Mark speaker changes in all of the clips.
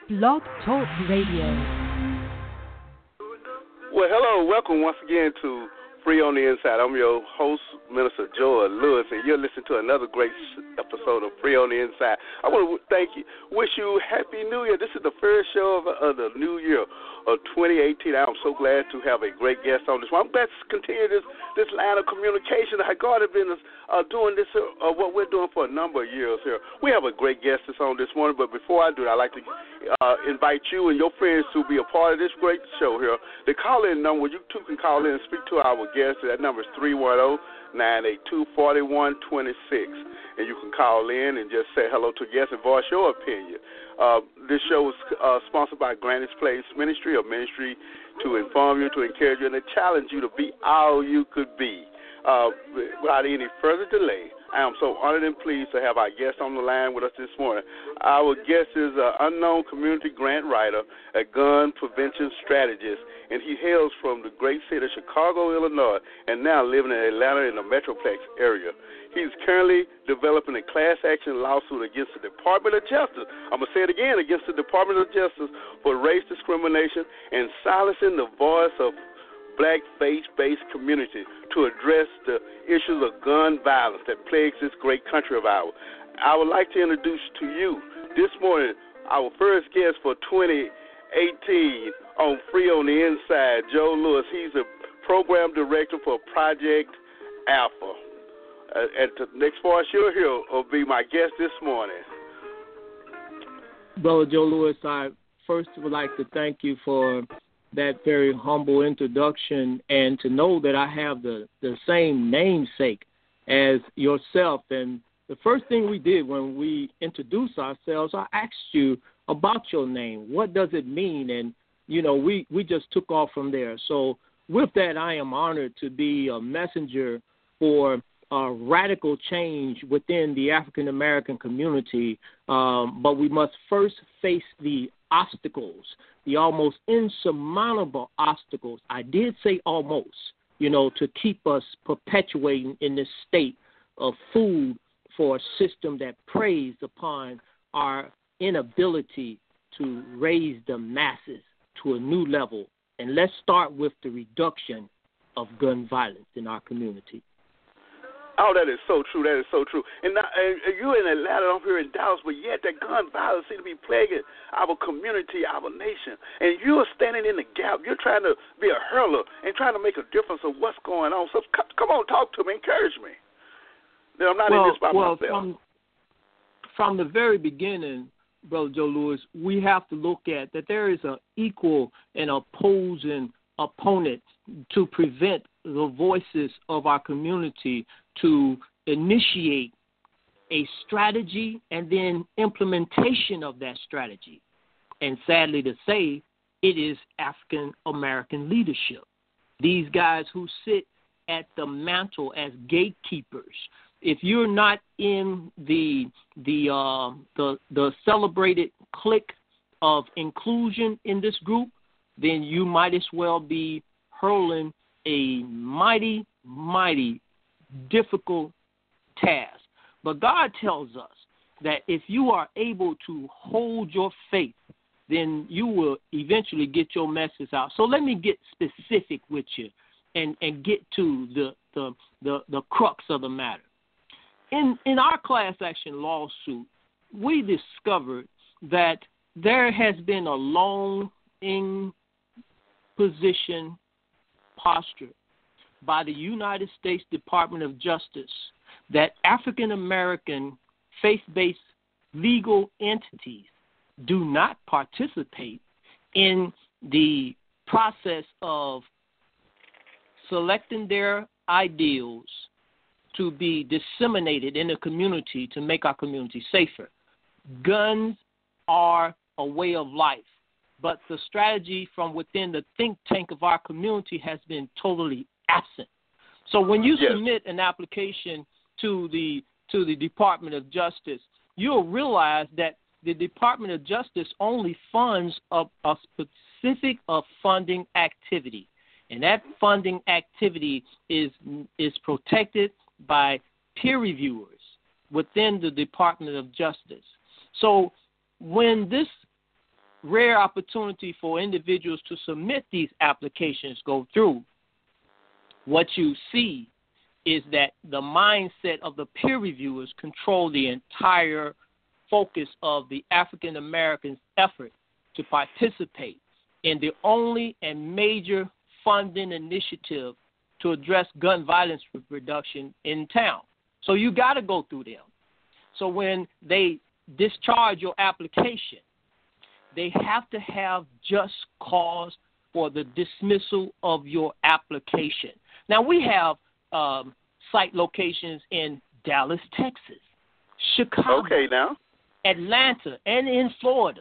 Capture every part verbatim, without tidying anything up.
Speaker 1: Blog Talk Radio.
Speaker 2: Well, hello, welcome once again to Free on the Inside. I'm your host, Minister Joel Lewis, and you're listening to another great episode of Free on the Inside. I want to thank you, wish you Happy New Year. This is the first show of, of the new year of twenty eighteen. I'm so glad to have a great guest on this one. I'm glad to continue this, this line of communication. God has been uh, doing this, uh, what we're doing for a number of years here. We have a great guest that's on this morning, but before I do that, I'd like to uh, invite you and your friends to be a part of this great show here. The call-in number, you too can call in and speak to our guest. That number is three one zero, nine eight two, four one two six. And you can call in and just say hello to a guest and voice your opinion. Uh, this show is uh, sponsored by Granny's Place Ministry, a ministry to inform you, to encourage you, and to challenge you to be all you could be. Uh, without any further delay, I am so honored and pleased to have our guest on the line with us this morning. Our guest is an unknown community grant writer, a gun prevention strategist, and he hails from the great city of Chicago, Illinois, and now living in Atlanta in the Metroplex area. He's currently developing a class action lawsuit against the Department of Justice. I'm going to say it again, against the Department of Justice for race discrimination and silencing the voice of black faith-based community to address the issues of gun violence that plagues this great country of ours. I would like to introduce to you this morning our first guest for twenty eighteen on Free on the Inside, Joe Lewis. He's a program director for Project Alpha. Uh, and the next part you'll hear will be my guest this morning.
Speaker 3: Brother Joe Lewis, I first would like to thank you for that very humble introduction, and to know that I have the, the same namesake as yourself. And the first thing we did when we introduced ourselves, I asked you about your name. What does it mean? And, you know, we, we just took off from there. So with that, I am honored to be a messenger for uh, radical change within the African-American community. Um, but we must first face the obstacles, the almost insurmountable obstacles. I did say almost, you know, to keep us perpetuating in this state of food for a system that preys upon our inability to raise the masses to a new level. And let's start with the reduction of gun violence in our community.
Speaker 2: Oh, that is so true. That is so true. And, now, and you're in Atlanta, I'm here in Dallas, but yet that gun violence seems to be plaguing our community, our nation. And you're standing in the gap. You're trying to be a hurler and trying to make a difference of what's going on. So come, come on, talk to me, encourage me. I'm not
Speaker 3: well,
Speaker 2: in this by
Speaker 3: well,
Speaker 2: myself.
Speaker 3: From, from the very beginning, Brother Joe Lewis, we have to look at that there is an equal and opposing opponent to prevent the voices of our community to initiate a strategy and then implementation of that strategy. And sadly to say, it is African American leadership. These guys who sit at the mantle as gatekeepers. If you're not in the the uh, the the celebrated clique of inclusion in this group, then you might as well be hurling a mighty, mighty difficult task. But God tells us that if you are able to hold your faith, then you will eventually get your message out. So let me get specific with you and, and get to the, the the the crux of the matter. In in our class action lawsuit, we discovered that there has been a long in position posture by the United States Department of Justice that African American faith-based legal entities do not participate in the process of selecting their ideals to be disseminated in the community to make our community safer. Guns are a way of life, but the strategy from within the think tank of our community has been totally absent. So when you
Speaker 2: yes.
Speaker 3: submit an application to the to the Department of Justice, you'll realize that the Department of Justice only funds a, a specific of funding activity, and that funding activity is is protected by peer reviewers within the Department of Justice. So when this rare opportunity for individuals to submit these applications go through, what you see is that the mindset of the peer reviewers control the entire focus of the African Americans' effort to participate in the only and major funding initiative to address gun violence reduction in town. So you got to go through them. So when they discharge your application, they have to have just cause for the dismissal of your application. Now, we have um, site locations in Dallas, Texas, Chicago,
Speaker 2: okay, now.
Speaker 3: Atlanta, and in Florida.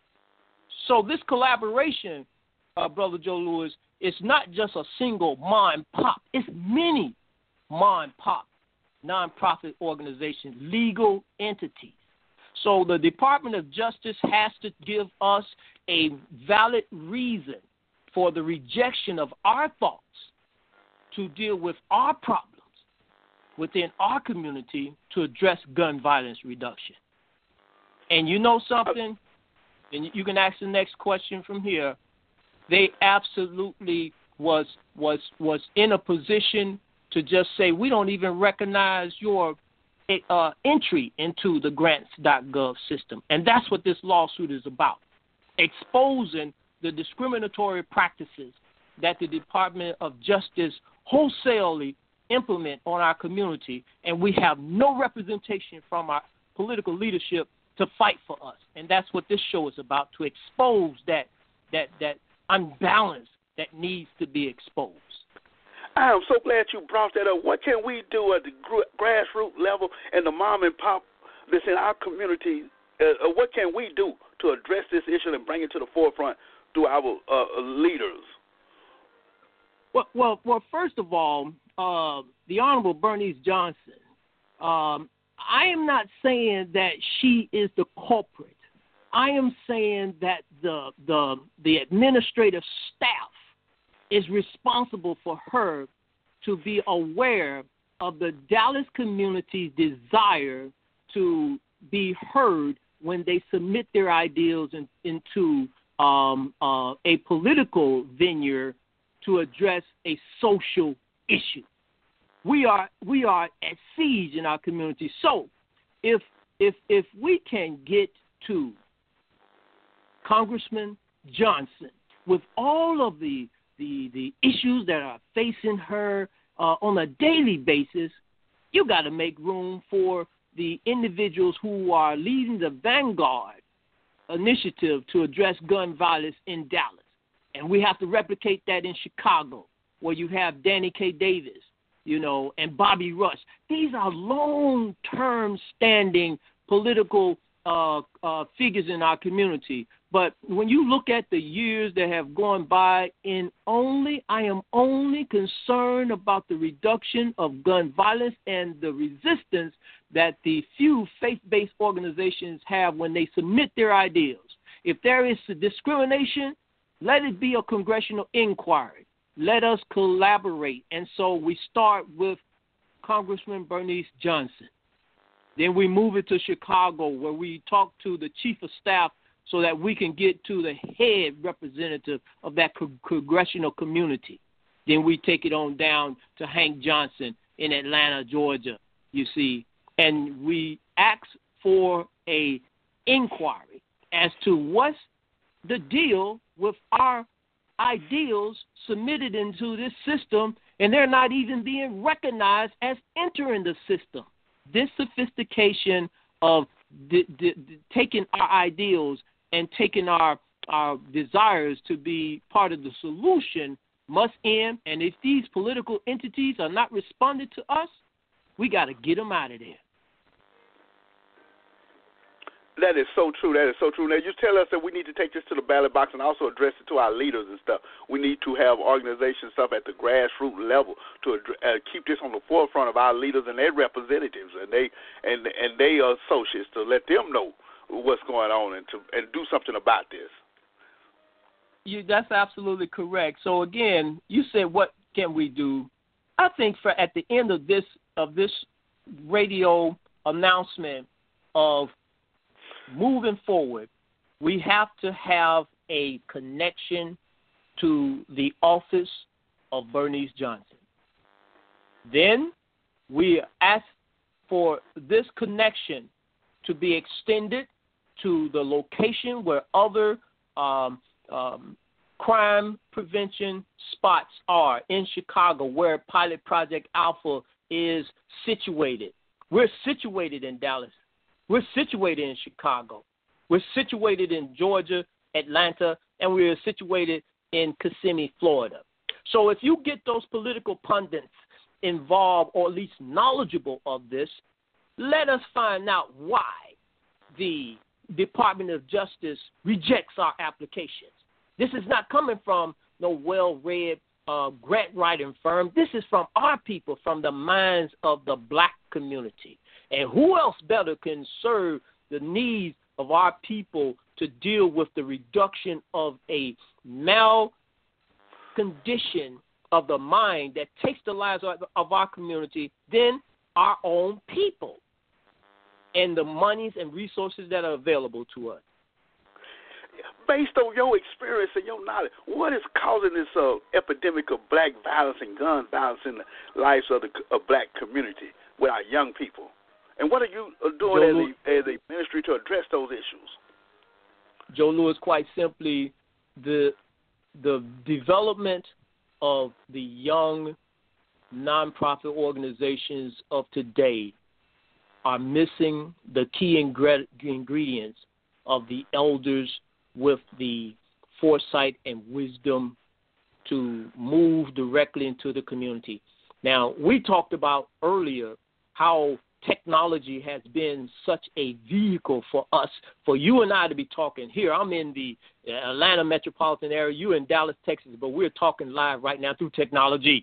Speaker 3: So this collaboration, uh, Brother Joe Louis, is not just a single mom and pop. It's many mom and pop nonprofit organizations, legal entities. So the Department of Justice has to give us a valid reason for the rejection of our thoughts to deal with our problems within our community to address gun violence reduction. And you know something? And you can ask the next question from here. They absolutely was was was in a position to just say, we don't even recognize your uh, entry into the grants dot gov system. And that's what this lawsuit is about, exposing the discriminatory practices that the Department of Justice wholesalely implement on our community, and we have no representation from our political leadership to fight for us. And that's what this show is about, to expose that that that unbalance that needs to be exposed.
Speaker 2: I am so glad you brought that up. What can we do at the grassroots level and the mom and pop that's in our community? Uh, what can we do to address this issue and bring it to the forefront through our uh, leaders?
Speaker 3: Well, well, well. First of all, uh, the Honorable Bernice Johnson. Um, I am not saying that she is the culprit. I am saying that the the the administrative staff is responsible for her to be aware of the Dallas community's desire to be heard when they submit their ideals in, into um, uh, a political venue to address a social issue. We are we are at siege in our community. So if if if we can get to Congressman Johnson with all of the the, the issues that are facing her uh, on a daily basis, you got to make room for the individuals who are leading the Vanguard initiative to address gun violence in Dallas. And we have to replicate that in Chicago, where you have Danny K. Davis, you know, and Bobby Rush. These are long-term standing political uh, uh, figures in our community. But when you look at the years that have gone by, in only I am only concerned about the reduction of gun violence and the resistance that the few faith-based organizations have when they submit their ideals. If there is discrimination, let it be a congressional inquiry. Let us collaborate. And so we start with Congressman Bernice Johnson. Then we move it to Chicago, where we talk to the chief of staff so that we can get to the head representative of that co- congressional community. Then we take it on down to Hank Johnson in Atlanta, Georgia, you see, and we ask for a inquiry as to what's the deal with our ideals submitted into this system, and they're not even being recognized as entering the system. This sophistication of d- d- d- taking our ideals and taking our, our desires to be part of the solution must end. And if these political entities are not responding to us, we got to get them out of there.
Speaker 2: That is so true. That is so true. Now, you tell us that we need to take this to the ballot box and also address it to our leaders and stuff. We need to have organizations stuff at the grassroots level to uh, keep this on the forefront of our leaders and their representatives and they and and they associates to let them know what's going on and to and do something about this.
Speaker 3: You, that's absolutely correct. So again, you said, what can we do? I think for at the end of this of this radio announcement of moving forward, we have to have a connection to the office of Bernice Johnson. Then we ask for this connection to be extended to the location where other um, um, crime prevention spots are in Chicago, where Pilot Project Alpha is situated. We're situated in Dallas. We're situated in Chicago. We're situated in Georgia, Atlanta, and we're situated in Kissimmee, Florida. So if you get those political pundits involved, or at least knowledgeable of this, let us find out why the Department of Justice rejects our applications. This is not coming from no well-read uh, grant writing firm. This is from our people, from the minds of the black community. And who else better can serve the needs of our people to deal with the reduction of a malcondition of the mind that takes the lives of, of our community than our own people and the monies and resources that are available to us.
Speaker 2: Based on your experience and your knowledge, what is causing this uh, epidemic of black violence and gun violence in the lives of the of black community with our young people? And what are you doing
Speaker 3: Joe
Speaker 2: as a, as a ministry to address those issues?
Speaker 3: Joe Louis, quite simply, the the development of the young nonprofit organizations of today are missing the key ingre- ingredients of the elders with the foresight and wisdom to move directly into the community. Now, we talked about earlier how technology has been such a vehicle for us, for you and I to be talking here. I'm in the Atlanta metropolitan area, you in Dallas, Texas, but we're talking live right now through technology.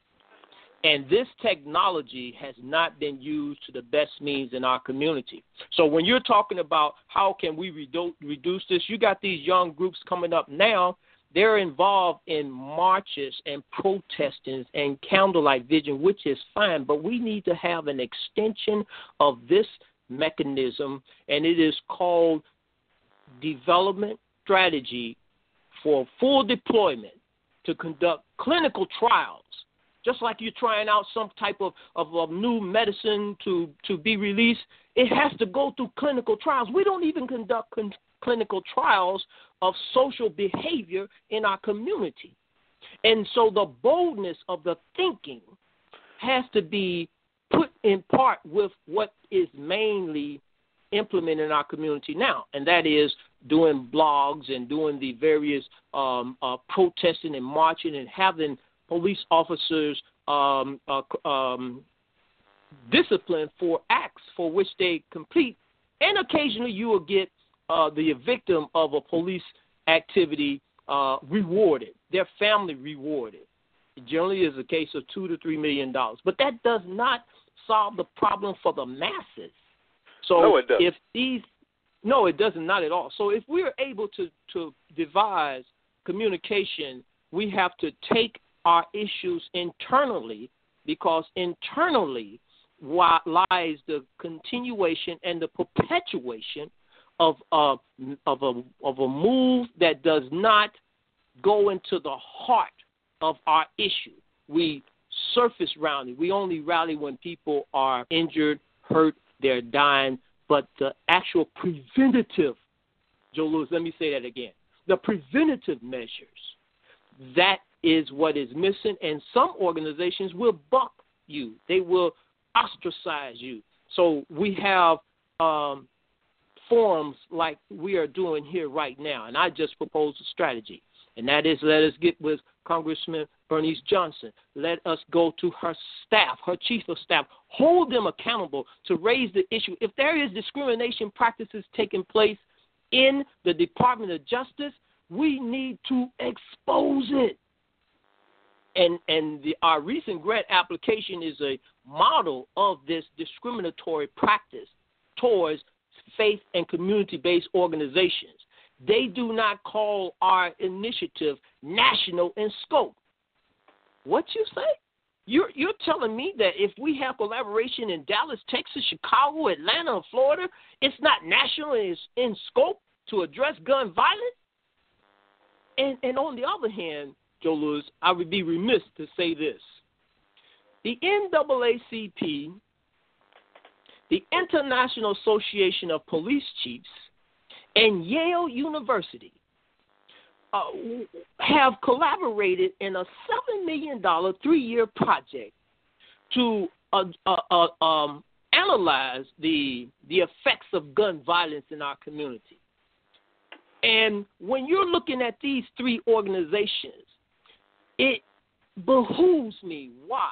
Speaker 3: And this technology has not been used to the best means in our community. So when you're talking about how can we redu- reduce this, you got these young groups coming up now. They're involved in marches and protesting and candlelight vision, which is fine, but we need to have an extension of this mechanism, and it is called development strategy for full deployment to conduct clinical trials. Just like you're trying out some type of, of, of new medicine to, to be released, it has to go through clinical trials. We don't even conduct con- clinical trials of social behavior in our community. And so the boldness of the thinking has to be put in part with what is mainly implemented in our community now, and that is doing blogs and doing the various um, uh, protesting and marching and having police officers um, uh, um, disciplined for acts for which they complete. And occasionally you will get uh, the victim of a police activity uh, rewarded, their family rewarded. It generally is a case of two to three million dollars. But that does not solve the problem for the masses. So
Speaker 2: no, it doesn't.
Speaker 3: if these no, it doesn't, not at all. So if we're able to, to devise communication, we have to take our issues internally, because internally lies the continuation and the perpetuation of a, of a, of a move that does not go into the heart of our issue. We surface rally. We only rally when people are injured, hurt, they're dying, but the actual preventative, Joe Louis, let me say that again, the preventative measures, that is what is missing, and some organizations will buck you. They will ostracize you. So we have um, forums like we are doing here right now, and I just proposed a strategy, and that is let us get with Congressman Bernice Johnson. Let us go to her staff, her chief of staff, hold them accountable to raise the issue. If there is discrimination practices taking place in the Department of Justice, we need to expose it. And and the, our recent grant application is a model of this discriminatory practice towards faith and community-based organizations. They do not call our initiative national in scope. What you say? You're, you're telling me that if we have collaboration in Dallas, Texas, Chicago, Atlanta, and Florida, it's not national in, in scope? to address gun violence. And, and on the other hand, Joe Louis, I would be remiss to say this. The N double A C P, the International Association of Police Chiefs, and Yale University uh, have collaborated in a seven million dollars three-year project to uh, uh, uh, um, analyze the the effects of gun violence in our community. And when you're looking at these three organizations, it behooves me why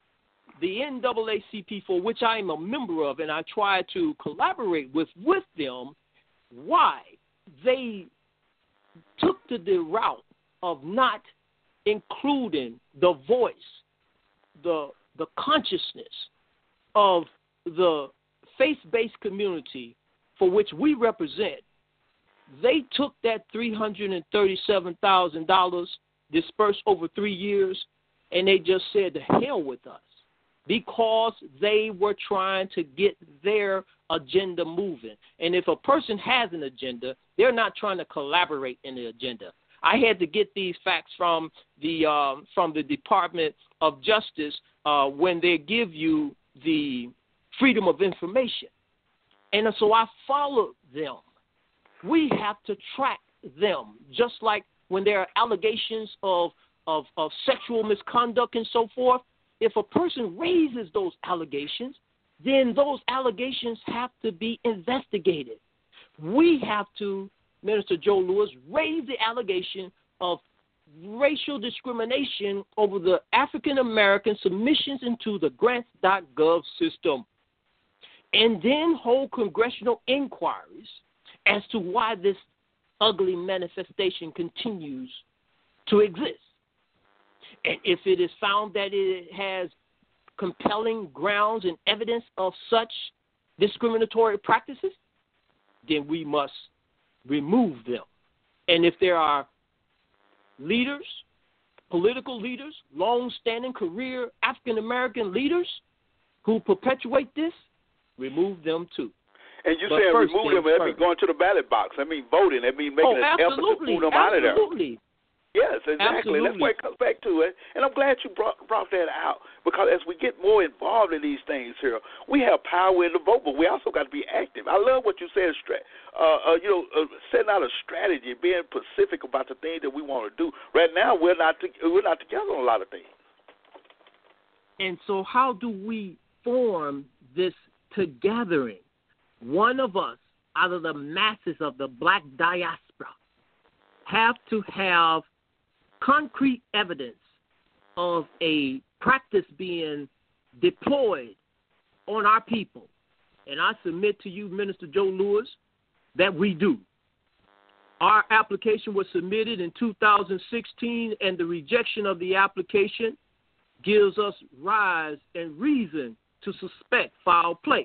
Speaker 3: the N double A C P, for which I am a member of, and I try to collaborate with, with them, why they took to the route of not including the voice, the the consciousness of the faith-based community for which we represent. They took that three hundred thirty-seven thousand dollars dispersed over three years, and they just said, to hell with us, because they were trying to get their agenda moving. And if a person has an agenda, they're not trying to collaborate in the agenda. I had to get these facts from the um, from the Department of Justice uh, when they give you the freedom of information. And so I followed them. We have to track them, just like when there are allegations of, of, of sexual misconduct and so forth. If a person raises those allegations, then those allegations have to be investigated. We have to, Minister Joe Louis, raise the allegation of racial discrimination over the African-American submissions into the grants dot gov system, and then hold congressional inquiries as to why this ugly manifestation continues to exist. And if it is found that it has compelling grounds and evidence of such discriminatory practices, then we must remove them. And if there are leaders, political leaders, long-standing career African-American leaders who perpetuate this, remove them too.
Speaker 2: And you
Speaker 3: but
Speaker 2: saying
Speaker 3: first,
Speaker 2: remove them, that means going to the ballot box. I mean voting. That means making
Speaker 3: oh,
Speaker 2: an effort to move them out of there.
Speaker 3: Absolutely.
Speaker 2: Yes, exactly.
Speaker 3: Absolutely.
Speaker 2: That's where it comes back to it. And I'm glad you brought, brought that out, because as we get more involved in these things here, we have power in the vote, but we also got to be active. I love what you said, uh, uh, you know, uh, setting out a strategy, being specific about the things that we want to do. Right now, we're not to, we're not together on a lot of things.
Speaker 3: And so how do we form this togathering? One of us, out of the masses of the black diaspora, have to have concrete evidence of a practice being deployed on our people. And I submit to you, Minister Joe Louis, that we do. Our application was submitted in two thousand sixteen, and the rejection of the application gives us rise and reason to suspect foul play.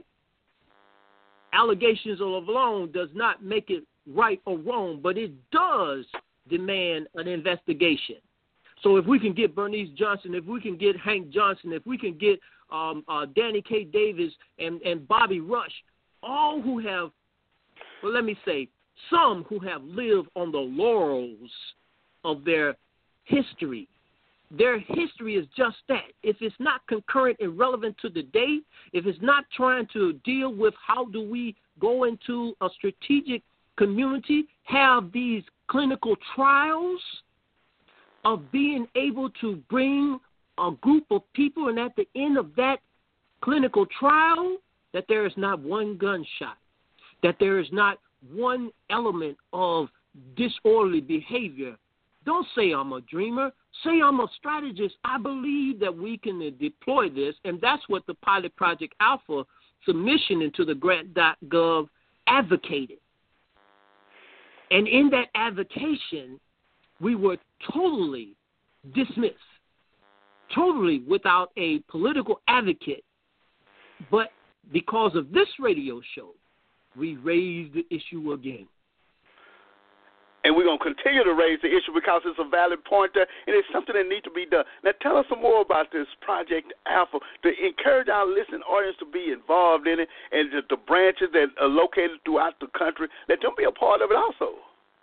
Speaker 3: Allegations alone does not make it right or wrong, but it does demand an investigation. So if we can get Bernice Johnson, if we can get Hank Johnson, if we can get um, uh, Danny K. Davis and, and Bobby Rush, all who have, well, let me say, some who have lived on the laurels of their history. Their history is just that. If it's not concurrent and relevant to the day, if it's not trying to deal with how do we go into a strategic community, have these clinical trials of being able to bring a group of people, and at the end of that clinical trial, that there is not one gunshot, that there is not one element of disorderly behavior. Don't say I'm a dreamer. Say I'm a strategist. I believe that we can deploy this, and that's what the Pilot Project Alpha submission into the grant dot gov advocated. And in that advocation, we were totally dismissed, totally without a political advocate. But because of this radio show, we raised the issue again.
Speaker 2: And and we're going to continue to raise the issue because it's a valid point there, and it's something that needs to be done. Now, tell us some more about this Project Alpha to encourage our listening audience to be involved in it, and the, the branches that are located throughout the country, let them be a part of it also.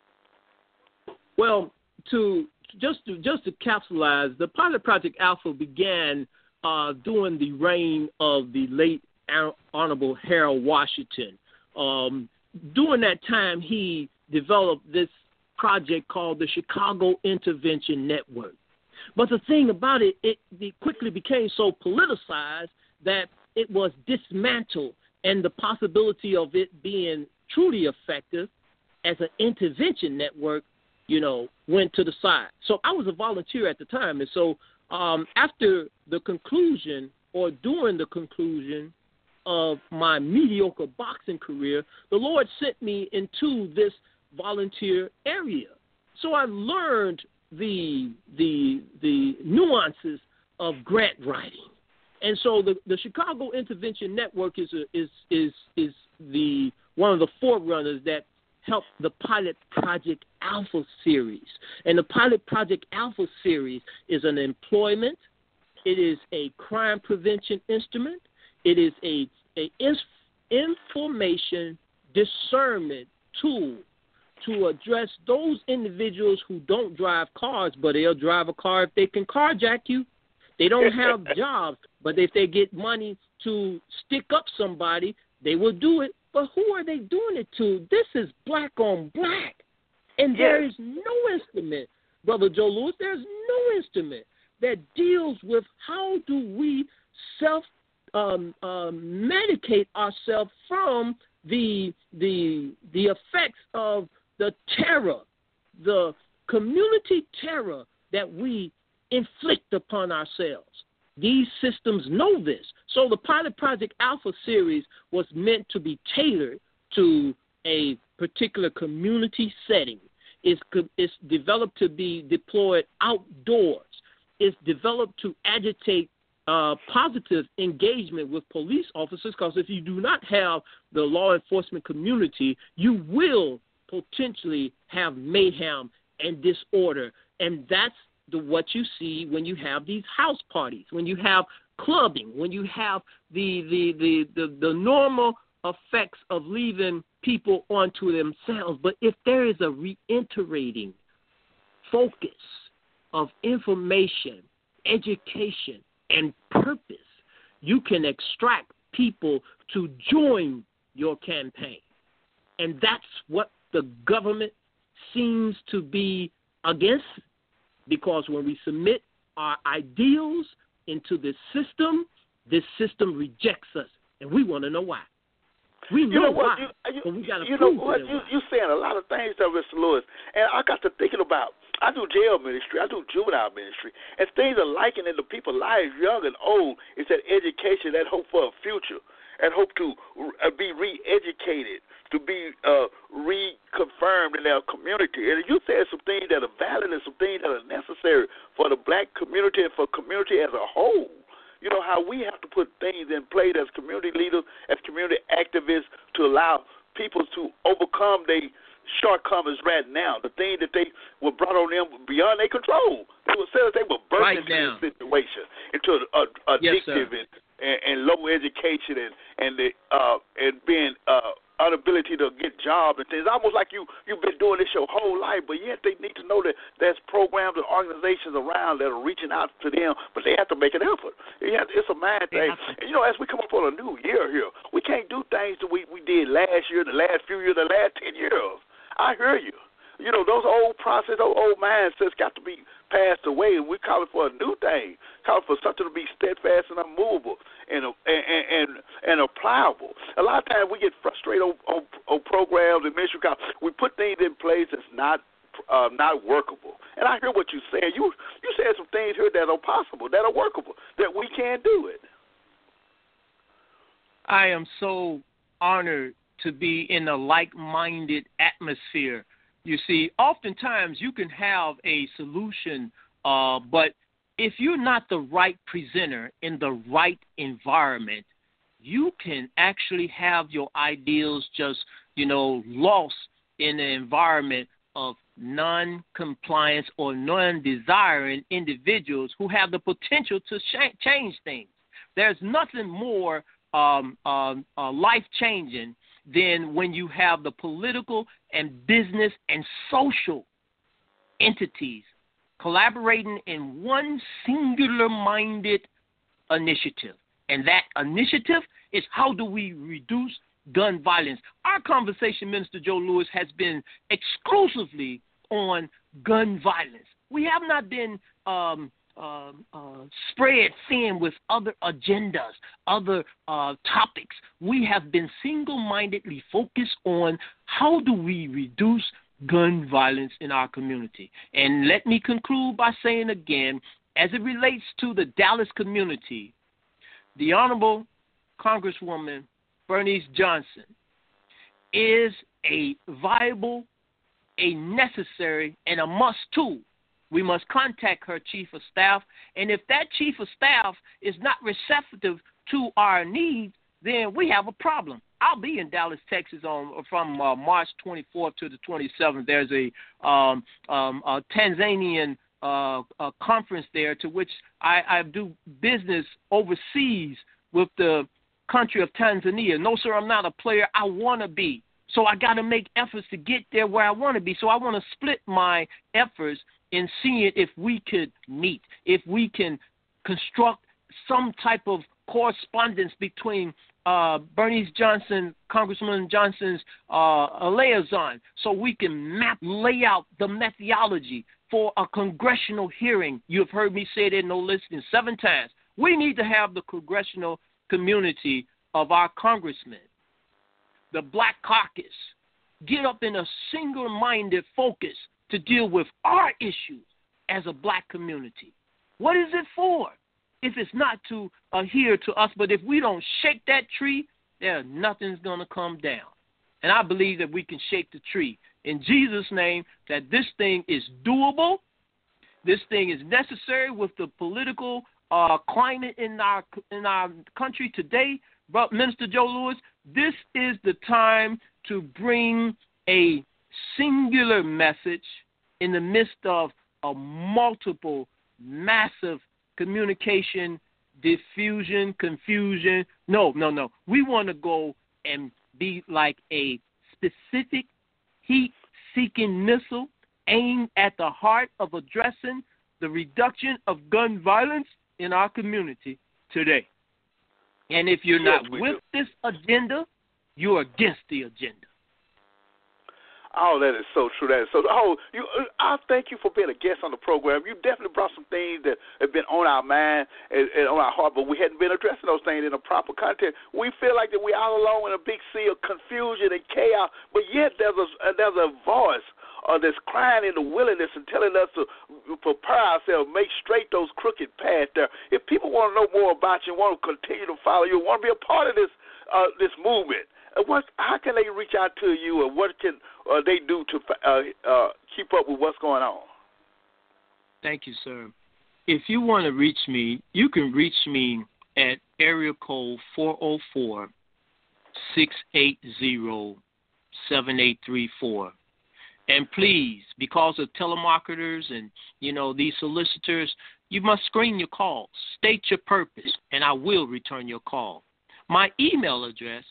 Speaker 3: Well, to just to just to capsulize, the Pilot Project Alpha began uh, during the reign of the late Honorable Harold Washington. Um, during that time, he developed this project called the Chicago Intervention Network. But the thing about it, it, it quickly became so politicized that it was dismantled, and the possibility of it being truly effective as an intervention network, you know, went to the side. So I was a volunteer at the time, and so um, after the conclusion or during the conclusion of my mediocre boxing career, the Lord sent me into this volunteer area. So I learned the the the nuances of grant writing. And so the, the Chicago Intervention Network is a, is is is the one of the forerunners that helped the Pilot Project Alpha series. And the Pilot Project Alpha series is an employment, it is a crime prevention instrument, it is a, a information discernment tool to address those individuals who don't drive cars, but they'll drive a car if they can carjack you. They don't have jobs, but if they get money to stick up somebody, they will do it. But who are they doing it to? This is black on black. And yes. There is no instrument, Brother Joe Louis, there's no instrument that deals with how do we self um, um, medicate ourselves from the the the effects of the terror, the community terror that we inflict upon ourselves. These systems know this. So the Pilot Project Alpha series was meant to be tailored to a particular community setting. It's, it's developed to be deployed outdoors. It's developed to agitate uh, positive engagement with police officers, because if you do not have the law enforcement community, you will potentially have mayhem and disorder. And that's the, what you see when you have these house parties, when you have clubbing, when you have the the, the, the, the normal effects of leaving people onto themselves. But if there is a reiterating focus of information, education, and purpose, you can extract people to join your campaign. And that's what the government seems to be against, because when we submit our ideals into this system, this system rejects us, and we want to know why. We know,
Speaker 2: you know
Speaker 3: why,
Speaker 2: you, you,
Speaker 3: but we got to
Speaker 2: you
Speaker 3: prove
Speaker 2: know what?
Speaker 3: it.
Speaker 2: You, you're saying a lot of things there, Mister Lewis, and I got to thinking about, I do jail ministry, I do juvenile ministry, and things are liking in the people's lives, young and old, is that education, that hope for a future, and hope to uh, be re-educated, to be uh, reconfirmed in their community. And you said some things that are valid and some things that are necessary for the black community and for community as a whole. You know, how we have to put things in place as community leaders, as community activists, to allow people to overcome their shortcomings right now, the things that they were brought on them beyond their control. They were said they were birthed into this situation, into a, a, addictive
Speaker 3: yes,
Speaker 2: and, and, and low education and and the uh, and being uh, inability to get jobs and things. Almost like you you've been doing this your whole life, but yet they need to know that there's programs and organizations around that are reaching out to them, but they have to make an effort. Have, it's a mind thing. And, you know, as we come up on a new year here, we can't do things that we, we did last year, the last few years, the last ten years. I hear you. You know, those old processes, those old mindsets got to be passed away, and we're calling for a new thing, calling for something to be steadfast and unmovable and and and, and applicable. A lot of times we get frustrated on, on, on programs and ministry because we put things in place that's not uh, not workable. And I hear what you're saying. You you said some things here that are possible, that are workable, that we can do it.
Speaker 3: I am so honored to be in a like-minded atmosphere. You see, oftentimes you can have a solution, uh, but if you're not the right presenter in the right environment, you can actually have your ideals just, you know, lost in an environment of non-compliance or non-desiring individuals who have the potential to sh- change things. There's nothing more um, um, uh, life-changing than when you have the political and business and social entities collaborating in one singular-minded initiative. And that initiative is, how do we reduce gun violence? Our conversation, Minister Joe Lewis, has been exclusively on gun violence. We have not been um, uh, uh, spread thin with other agendas, other uh, topics. We have been single-mindedly focused on how do we reduce gun violence in our community. And let me conclude by saying again, as it relates to the Dallas community, the Honorable Congresswoman Bernice Johnson is a viable, a necessary, and a must tool. We must contact her chief of staff, and if that chief of staff is not receptive to our needs, then we have a problem. I'll be in Dallas, Texas on from uh, March twenty-fourth to the twenty-seventh. There's a, um, um, a Tanzanian uh, a conference there to which I, I do business overseas with the country of Tanzania. No, sir, I'm not a player. I want to be. So I got to make efforts to get there where I want to be. So I want to split my efforts in seeing if we could meet, if we can construct some type of correspondence between uh, Bernice Johnson, Congressman Johnson's uh, liaison, so we can map, lay out the methodology for a congressional hearing. You've heard me say that no listening seven times. We need to have the congressional community of our congressmen, the Black Caucus, get up in a single-minded focus to deal with our issues as a black community. What is it for? If it's not to adhere to us, but if we don't shake that tree, there nothing's going to come down. And I believe that we can shake the tree. In Jesus' name, that this thing is doable. This thing is necessary with the political uh, climate in our in our country today. But Minister Joe Lewis, this is the time to bring a singular message in the midst of a multiple, massive communication, diffusion, confusion. No, no, no. We want to go and be like a specific heat-seeking missile aimed at the heart of addressing the reduction of gun violence in our community today. And if you're
Speaker 2: yes,
Speaker 3: not with do. this agenda, you're against the agenda.
Speaker 2: Oh, that is so true. That is so. Oh, you. I thank you for being a guest on the program. You definitely brought some things that have been on our mind and, and on our heart, but we hadn't been addressing those things in a proper context. We feel like that we're all alone in a big sea of confusion and chaos, but yet there's a there's a voice uh, that's crying in the willingness and telling us to prepare ourselves, make straight those crooked paths there. If people want to know more about you, want to continue to follow you, want to be a part of this uh, this movement, what, how can they reach out to you, or what can uh, they do to uh, uh, keep up with what's going on?
Speaker 3: Thank you, sir. If you want to reach me, you can reach me at area code four oh four, six eight zero, seven eight three four. And please, because of telemarketers and, you know, these solicitors, you must screen your calls. State your purpose, and I will return your call. My email address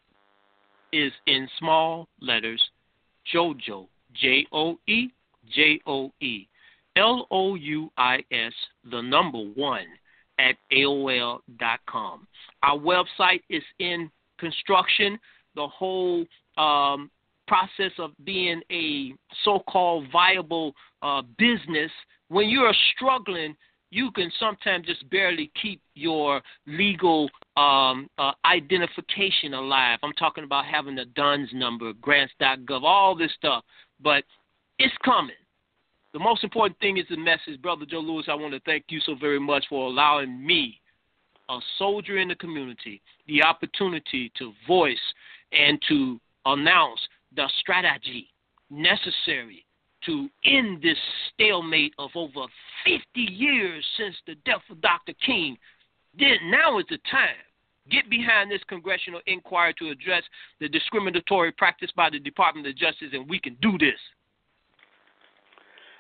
Speaker 3: is in small letters, Jojo, J O E, J O E, L O U I S, the number one, at A O L dot com. Our website is in construction. The whole um, process of being a so-called viable uh, business, when you're struggling, you can sometimes just barely keep your legal um, uh, identification alive. I'm talking about having the D U N S number, grants dot gov, all this stuff. But it's coming. The most important thing is the message. Brother Joe Lewis, I want to thank you so very much for allowing me, a soldier in the community, the opportunity to voice and to announce the strategy necessary to end this stalemate of over fifty years since the death of Doctor King. Then now is the time. Get behind this congressional inquiry to address the discriminatory practice by the Department of Justice, and we can do this.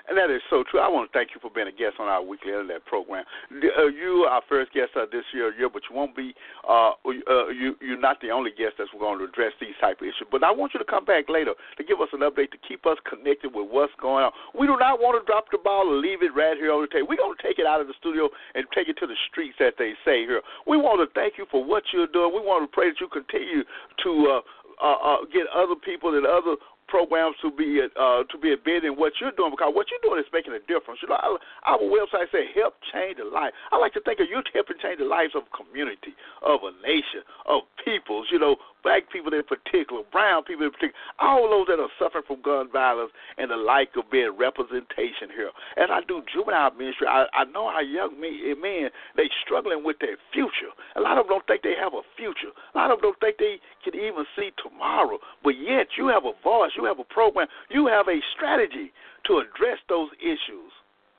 Speaker 2: And that is so true. I want to thank you for being a guest on our weekly internet program. Uh, you are our first guest of this year, year, but you won't be. Uh, uh, you, you're not the only guest that's going to address these type of issues. But I want you to come back later to give us an update to keep us connected with what's going on. We do not want to drop the ball or leave it right here on the table. We're going to take it out of the studio and take it to the streets, that they say here. We want to thank you for what you're doing. We want to pray that you continue to uh, uh, uh, get other people and other programs to be uh, to be embedded in what you're doing, because what you're doing is making a difference. You know, our website says help change the life. I like to think of you helping change the lives of a community, of a nation, of peoples. You know, black people in particular, brown people in particular, all those that are suffering from gun violence and the like of being representation here. As I do juvenile ministry, I, I know our young men, they struggling with their future. A lot of them don't think they have a future. A lot of them don't think they can even see tomorrow. But yet you have a voice, you have a program, you have a strategy to address those issues.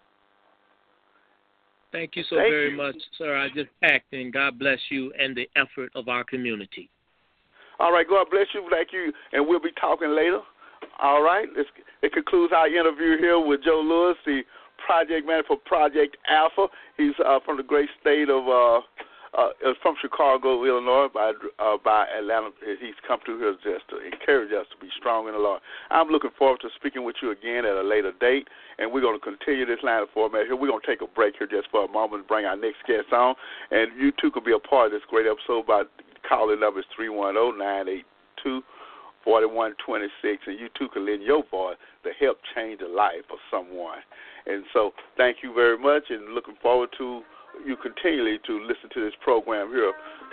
Speaker 3: Thank you so
Speaker 2: Thank
Speaker 3: very
Speaker 2: you.
Speaker 3: much, sir. I just packed in. God bless you and the effort of our community.
Speaker 2: All right, God bless you. Thank you, and we'll be talking later. All right, Let's, it concludes our interview here with Joe Lewis, the project manager for Project Alpha. He's uh, from the great state of uh, uh, from Chicago, Illinois, by uh, by Atlanta. He's come through here just to encourage us to be strong in the Lord. I'm looking forward to speaking with you again at a later date, and we're going to continue this line of format here. We're going to take a break here just for a moment to bring our next guest on, and you too can be a part of this great episode by calling number is three one zero, nine eight two, four one two six, and you too can lend your voice to help change the life of someone. And so thank you very much, and looking forward to you continually to listen to this program here.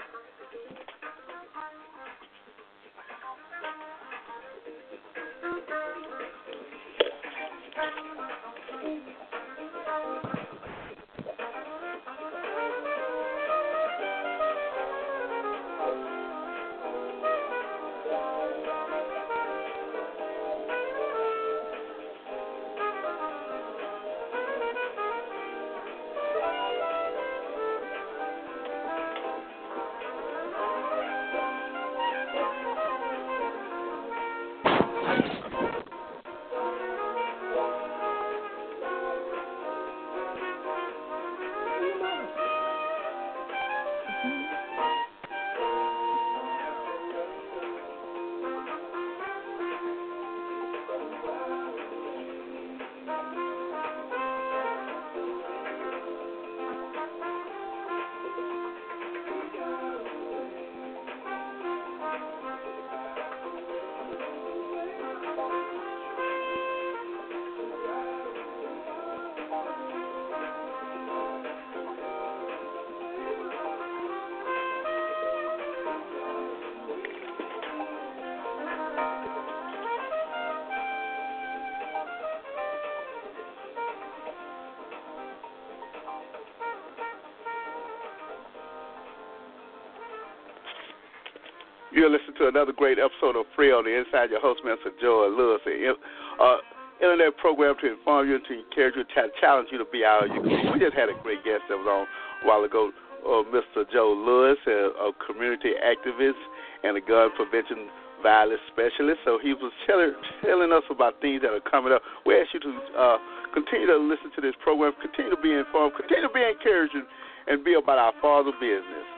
Speaker 2: You're listening to another great episode of Free on the Inside. Your host, Mister Joel Lewis, an uh, internet program to inform you, to encourage you, to challenge you to be out. You can, we just had a great guest that was on a while ago, uh, Mister Joe Lewis, a, a community activist and a gun prevention violence specialist. So he was telling, telling us about things that are coming up. We ask you to uh, continue to listen to this program, continue to be informed, continue to be encouraged, and be about our Father's business.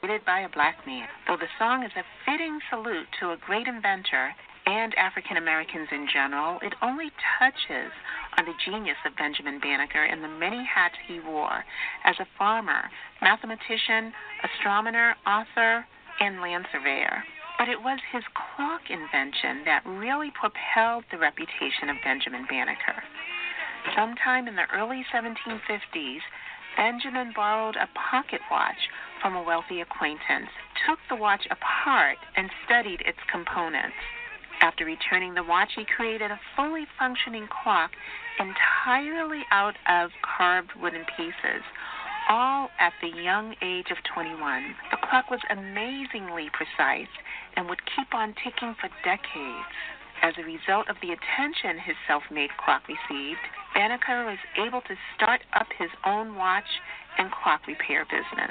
Speaker 4: created by a black man. Though the song is a fitting salute to a great inventor and African Americans in general, it only touches on the genius of Benjamin Banneker and the many hats he wore as a farmer, mathematician, astronomer, author, and land surveyor. But it was his clock invention that really propelled the reputation of Benjamin Banneker. Sometime in the early seventeen fifties, Benjamin borrowed a pocket watch from a wealthy acquaintance, took the watch apart, and studied its components. After returning the watch, he created a fully functioning clock entirely out of carved wooden pieces, all at the young age of twenty-one. The clock was amazingly precise and would keep on ticking for decades. As a result of the attention his self-made clock received, Banneker was able to start up his own watch and clock repair business.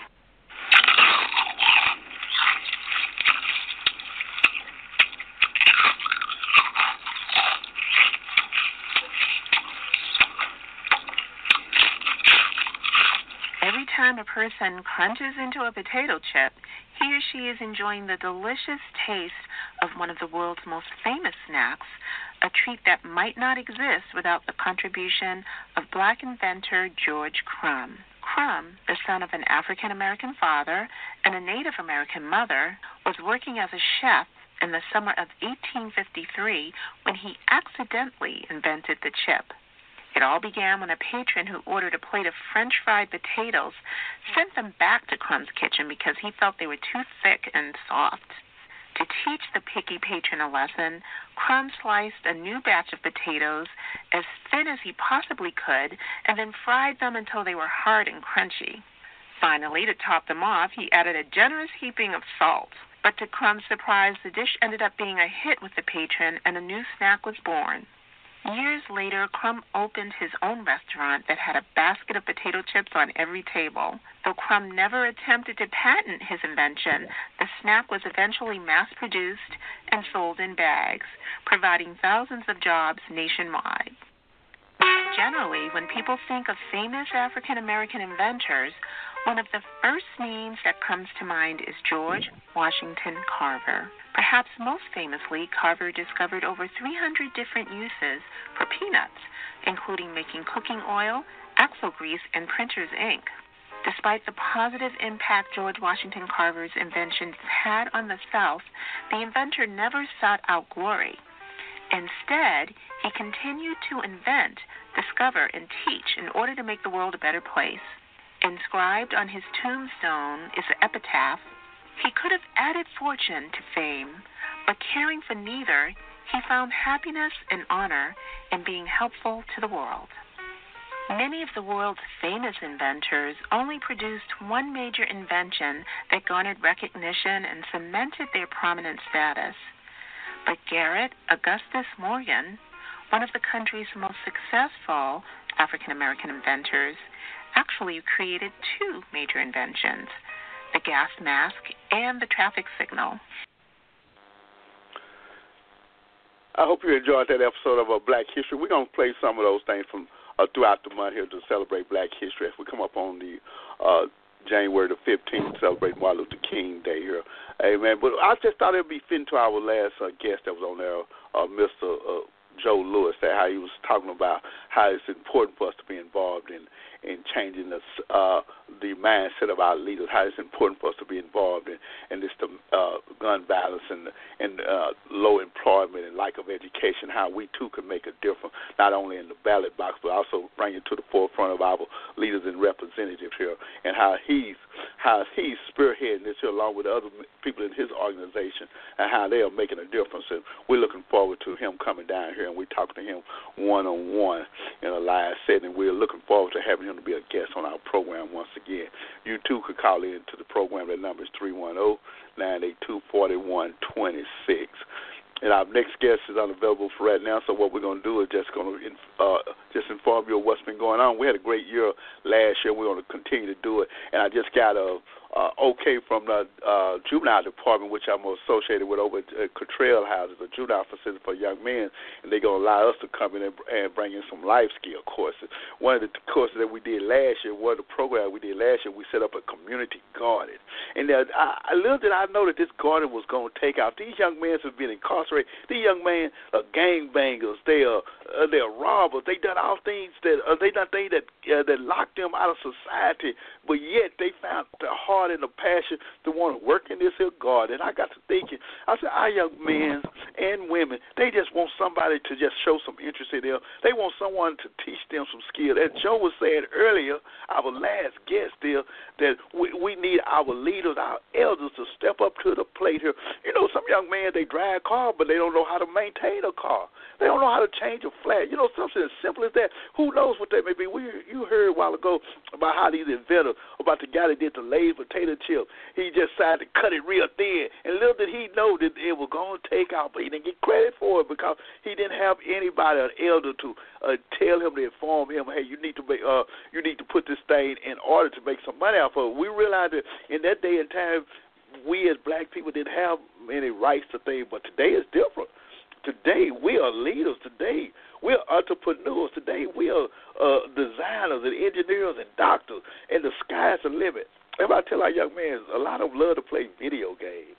Speaker 4: Every time a person crunches into a potato chip, he or she is enjoying the delicious taste of one of the world's most famous snacks, a treat that might not exist without the contribution of black inventor George Crumb. Crumb, the son of an African-American father and a Native American mother, was working as a chef in the summer of eighteen fifty-three when he accidentally invented the chip. It all began when a patron who ordered a plate of French fried potatoes sent them back to Crumb's kitchen because he felt they were too thick and soft. To teach the picky patron a lesson, Crumb sliced a new batch of potatoes as thin as he possibly could and then fried them until they were hard and crunchy. Finally, to top them off, he added a generous heaping of salt. But to Crumb's surprise, the dish ended up being a hit with the patron and a new snack was born. Years later, Crumb opened his own restaurant that had a basket of potato chips on every table. Though Crumb never attempted to patent his invention, the snack was eventually mass-produced and sold in bags, providing thousands of jobs nationwide. Generally, when people think of famous African-American inventors, one of the first names that comes to mind is George Washington Carver. Perhaps most famously, Carver discovered over three hundred different uses for peanuts, including making cooking oil, axle grease, and printer's ink. Despite the positive impact George Washington Carver's inventions had on the South, the inventor never sought out glory. Instead, he continued to invent, discover, and teach in order to make the world a better place. Inscribed on his tombstone is the epitaph, "He could have added fortune to fame, but caring for neither, he found happiness and honor in being helpful to the world." Many of the world's famous inventors only produced one major invention that garnered recognition and cemented their prominent status. But Garrett Augustus Morgan, one of the country's most successful African-American inventors, actually created two major inventions, the gas mask and the traffic signal.
Speaker 2: I hope you enjoyed that episode of uh, Black History. We're going to play some of those things from uh, throughout the month here to celebrate Black History as we come up on the uh, January the fifteenth, celebrating Martin Luther King Day here. Amen. But I just thought it would be fitting to our last uh, guest that was on there, uh, Mister Uh, Joe Lewis, that how he was talking about how it's important for us to be involved in in changing the uh, the mindset of our leaders, how it's important for us to be involved in, in this uh, gun violence and and uh, low employment and lack of education, how we too can make a difference, not only in the ballot box, but also bring it to the forefront of our leaders and representatives here, and how he's how he's spearheading this here along with other people in his organization, and how they are making a difference. And we're looking forward to him coming down here, and we're talking to him one-on-one in a live setting. We're looking forward to having him to be a guest on our program once again. You too could call in to the program. That number is three one zero, nine eight two, four one two six. And our next guest is unavailable for right now, so what we're going to do is just going to uh, just inform you of what's been going on. We had a great year last year. We're going to continue to do it. And I just got a, uh, okay from the uh, juvenile department, which I'm associated with over at Cottrell Houses, a juvenile facility for young men, and they're going to allow us to come in and, and bring in some life skill courses. One of the courses that we did last year, one of the programs we did last year, we set up a community garden. And uh, I, little did I know that this garden was going to take out. These young men have been incarcerated. These young men are gangbangers. They are uh, they are robbers. They done all things that uh, they done things that uh, that locked them out of society. But yet they found the heart and the passion to want to work in this here garden. I got to thinking, I said, our young men and women, they just want somebody to just show some interest in them. They want someone to teach them some skill. As Joe was saying earlier, our last guest there, that we, we need our leaders, our elders to step up to the plate here. You know, some young men, they drive a car, but they don't know how to maintain a car. They don't know how to change a flat. You know, something as simple as that. Who knows what that may be? We You heard a while ago about how these inventors, about the guy that did the Lay's potato chip. He just decided to cut it real thin. And little did he know that it was going to take out, but he didn't get credit for it because he didn't have anybody, an elder, to uh, tell him, to inform him, hey, you need to make, uh, you need to put this thing in order to make some money off of it. We realized that in that day and time, we as black people didn't have any rights to things, but today is different. Today, we are leaders. Today, we are entrepreneurs. Today, we are uh, designers and engineers and doctors, and the sky's the limit. If I tell our young men, a lot of them love to play video games.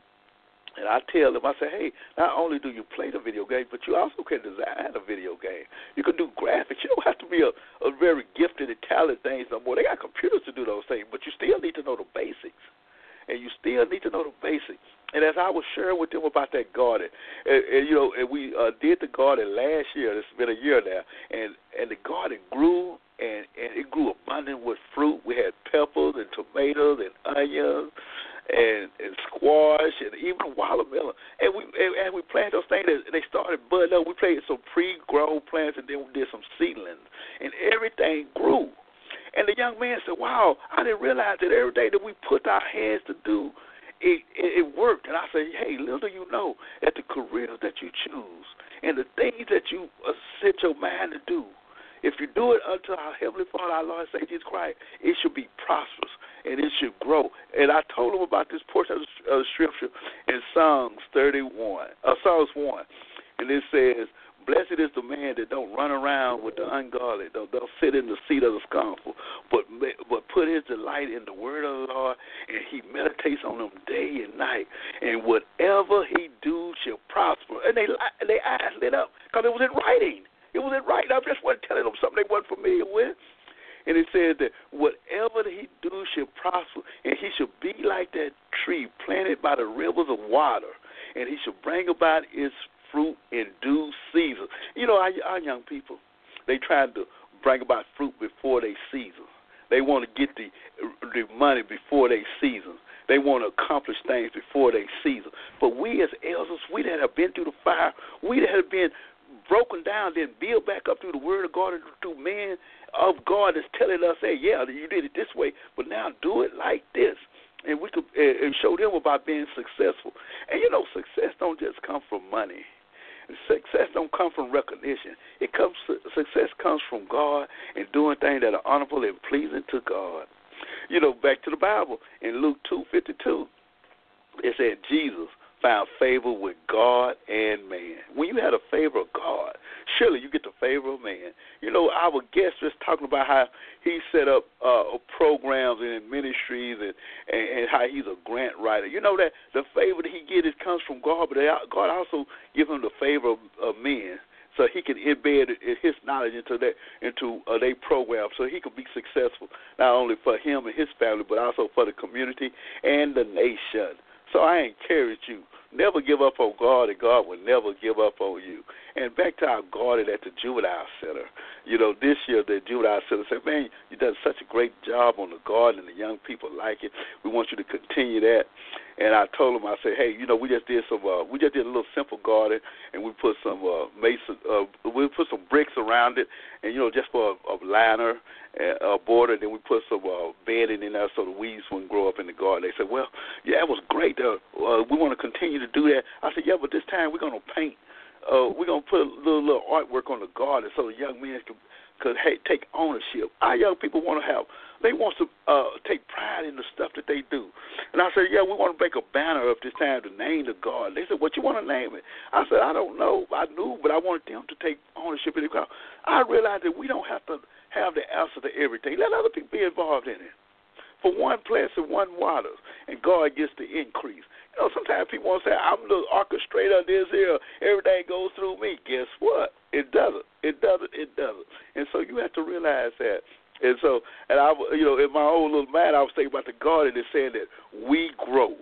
Speaker 2: And I tell them, I say, hey, not only do you play the video game, but you also can design a video game. You can do graphics. You don't have to be a, a very gifted and talented things no more. They got computers to do those things, but you still need to know the basics. And you still need to know the basics. And as I was sharing with them about that garden, and, and you know, and we uh, did the garden last year. It's been a year now, and and the garden grew, and, and it grew abundant with fruit. We had peppers and tomatoes and onions and, and squash and even watermelon. And we and, and we planted those things. And they started budding up. We planted some pre-grown plants, and then we did some seedlings, and everything grew. And the young man said, wow, I didn't realize that every day that we put our hands to do, it, it, it worked. And I said, hey, little do you know that the careers that you choose and the things that you uh, set your mind to do, if you do it unto our Heavenly Father, our Lord and Savior Jesus Christ, it should be prosperous and it should grow. And I told him about this portion of the, of the scripture in Psalms thirty-one, uh, Psalms one. And it says, blessed is the man that don't run around with the ungodly, don't, don't sit in the seat of the scornful, but but put his delight in the word of the Lord, and he meditates on them day and night. And whatever he do shall prosper. And they they eyes lit up because it was in writing. It was in writing. I just wasn't telling them something they weren't familiar with. And it said that whatever he do shall prosper, and he shall be like that tree planted by the rivers of water, and he shall bring about its fruit in due season. You know, our, our young people, they trying to bring about fruit before they season. They want to get the the money before they season. They want to accomplish things before they season. But we as elders, we that have been through the fire, we that have been broken down, then build back up through the word of God and through men of God that's telling us, hey, yeah, you did it this way, but now do it like this. And we could uh, and show them about being successful. And, you know, success don't just come from money. Success don't come from recognition. It comes. Success comes from God and doing things that are honorable and pleasing to God. You know, back to the Bible in Luke two fifty-two, it said Jesus found favor with God and man. When you had a favor of God, surely you get the favor of man. You know, our guest was talking about how he set up uh, programs and ministries and, and, and how he's a grant writer. You know that the favor that he gets it comes from God, but God also gives him the favor of, of men, so he can embed his knowledge into that into uh, their program, so he can be successful not only for him and his family, but also for the community and the nation. So I encourage you, never give up on God, and God will never give up on you. And back to our garden at the Juvenile Center. You know, this year the Juvenile Center said, man, you've done such a great job on the garden, and the young people like it. We want you to continue that. And I told them, I said, hey, you know, we just did some, uh, we just did a little simple garden, and we put some uh, mason, uh, we put some bricks around it, and you know, just for a, a liner, a border. Then we put some uh, bedding in there so the weeds wouldn't grow up in the garden. They said, well, yeah, it was great. Uh, uh, we want to continue to do that. I said, yeah, but this time we're going to paint. Uh, we're going to put a little, little artwork on the garden so the young men can could hey, take ownership. Our young people want to have, they want to uh, take pride
Speaker 5: pride in the stuff that they do. And I said, yeah, we want to make a banner up this time to name the garden. They said, what you want to name it? I said, I don't know. I knew, but I wanted them to take ownership of it. I realized that we don't have to have the answer to everything. Let other people be involved in it. For one plants and one waters, and God gets the increase. You know, sometimes people want to say, I'm the orchestrator of this here. Everything goes through me. Guess what? It doesn't. It doesn't. It doesn't. And so you have to realize that. And so, and I, you know, in my own little mind, I was thinking about the garden and saying that we grow,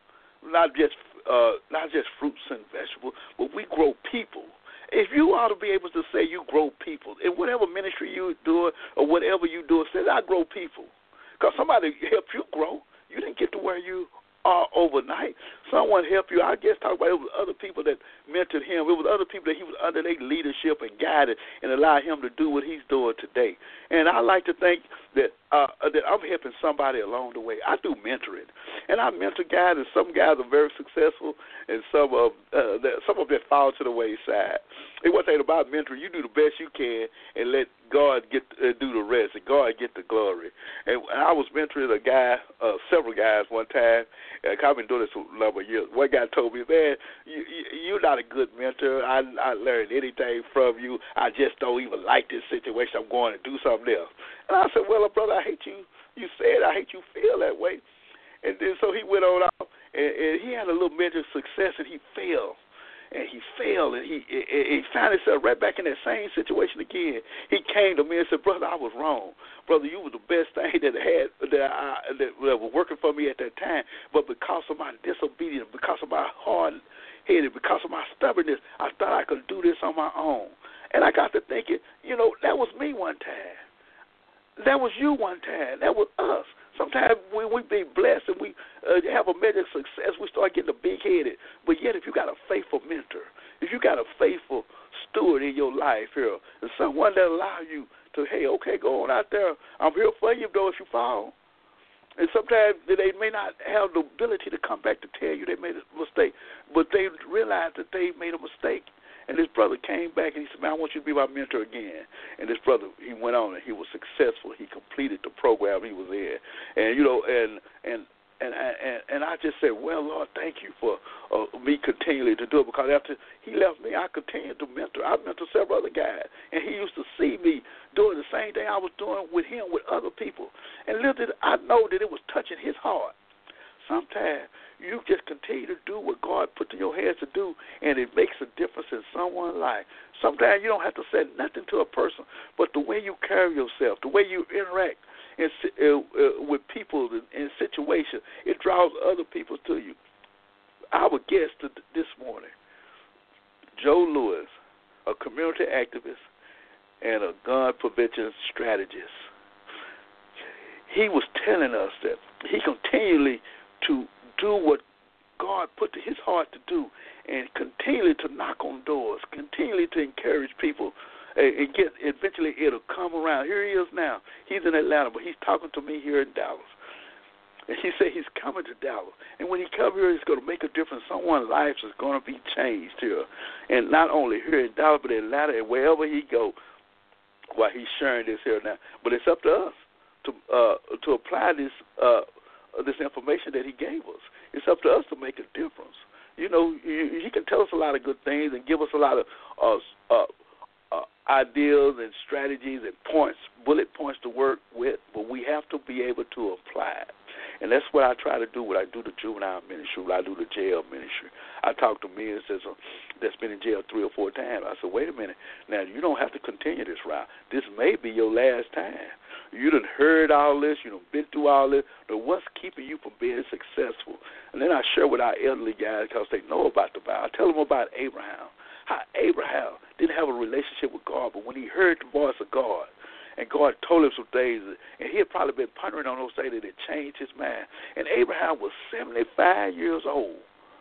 Speaker 5: not just uh, not just fruits and vegetables, but we grow people. If you ought to be able to say you grow people, in whatever ministry you do or whatever you do, say I grow people. Because somebody helped you grow. You didn't get to where you are overnight. Someone helped you. I guess talk about it was other people that mentored him. It was other people that he was under their leadership and guided and allowed him to do what he's doing today. And I like to think that uh, that I'm helping somebody along the way. I do mentoring, and I mentor guys, and some guys are very successful, and some of uh, that, some of them fall to the wayside. And one thing about mentoring, you do the best you can, and let God get uh, do the rest, and God get the glory. And I was mentoring a guy, uh, several guys one time. Uh, I've been doing this for a number of years. One guy told me, man, you, you, you're not a good mentor. I, I learned anything from you. I just don't even like this situation. I'm going to do something else. And I said, well, brother, I hate you. You said I hate you feel that way. And then so he went on out, and, and he had a little mentor success, and he failed. And he failed, and he, and he found himself right back in that same situation again. He came to me and said, brother, I was wrong. Brother, you were the best thing that had that, I, that, that was working for me at that time. But because of my disobedience, because of my hard-headed, because of my stubbornness, I thought I could do this on my own. And I got to thinking, you know, that was me one time. That was you one time. That was us. Sometimes when we be blessed and we uh, have a measure of success, we start getting big-headed. But yet if you got a faithful mentor, if you got a faithful steward in your life here, and someone that allow you to, hey, okay, go on out there. I'm here for you, though, if you fall. And sometimes they may not have the ability to come back to tell you they made a mistake, but they realize that they made a mistake. And this brother came back and he said, man, I want you to be my mentor again. And this brother, he went on and he was successful. He completed the program he was in. And, you know, and and and and, and I just said, well, Lord, thank you for uh, me continually to do it. Because after he left me, I continued to mentor. I mentored several other guys. And he used to see me doing the same thing I was doing with him, with other people. And little did I know that it was touching his heart. Sometimes you just continue to do what God put in your hands to do, and it makes a difference in someone's life. Sometimes you don't have to say nothing to a person, but the way you carry yourself, the way you interact in, uh, uh, with people in, in situations, it draws other people to you. Our guest this morning, Joe Lewis, a community activist and a gun prevention strategist. He was telling us that he continually to do what God put to his heart to do, and continually to knock on doors, continually to encourage people, and get eventually it'll come around. Here he is now. He's in Atlanta, but he's talking to me here in Dallas. And he said he's coming to Dallas. And when he comes here, he's going to make a difference. Someone's life is going to be changed here. And not only here in Dallas, but in Atlanta and wherever he goes, while he's sharing this here now. But it's up to us to uh, to apply this uh, this information that he gave us. It's up to us to make a difference. You know, he can tell us a lot of good things and give us a lot of uh, uh, uh, ideas and strategies and points, bullet points to work with, but we have to be able to apply it. And that's what I try to do when I do the juvenile ministry, when I do the jail ministry. I talk to men that's been in jail three or four times. I said, wait a minute. Now, you don't have to continue this route. This may be your last time. You done heard all this. You done been through all this. But what's keeping you from being successful? And then I share with our elderly guys because they know about the Bible. I tell them about Abraham, how Abraham didn't have a relationship with God, but when he heard the voice of God, and God told him some things, and he had probably been pondering on those things, that it changed his mind. And Abraham was seventy-five years old,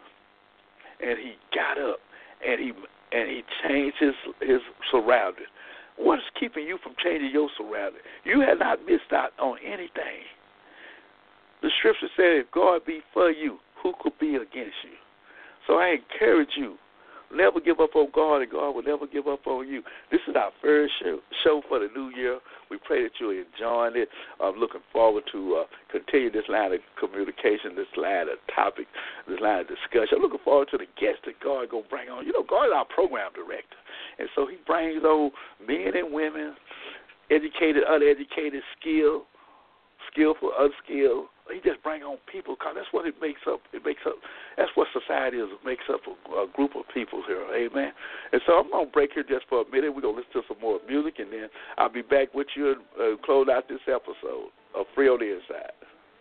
Speaker 5: and he got up, and he and he changed his his surroundings. What's keeping you from changing your surroundings? You have not missed out on anything. The scripture said, if God be for you, who could be against you? So I encourage you never give up on God, and God will never give up on you. This is our first show, show for the new year. We pray that you're enjoying it. I'm looking forward to uh, continue this line of communication, this line of topic, this line of discussion. I'm looking forward to the guests that God is going to bring on. You know, God is our program director, and so he brings on men and women, educated, uneducated, skilled, skillful, unskilled. He just bring on people because that's what it makes up. It makes up. That's what society is. It makes up a, a group of people here. Amen. And so I'm gonna break here just for a minute. We're gonna listen to some more music, and then I'll be back with you and uh, close out this episode of Free on the Inside.